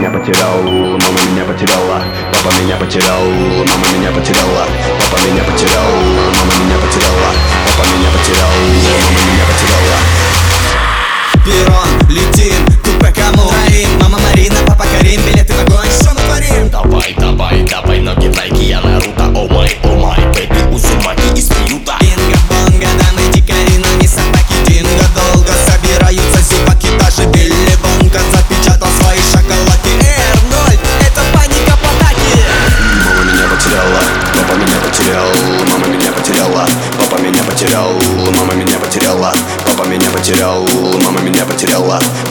меня потерял, мама меня потеряла. Папа меня потерял, мама меня потеряла. Папа меня потерял, мама меня потеряла. Папа меня потерял, мама меня потеряла. Перрон, летим, купе кому? Троим, мама Марина, папа Карим, билеты в огонь. Что мы творим? Давай, давай, давай, ноги в Nike, я Наруто. О май, бэби, Узумаки из приюта. Бинго-бонго, дамы дикари, но не собаки. Динго долго собираются зеваки. Даже Билли Бонго запечатал свои шоколадки. R0, это паника в атаке. Мама меня потеряла, папа меня потерял, мама меня потеряла. Папа меня потерял, мама меня потеряла. Папа меня потерял, мама меня потеряла.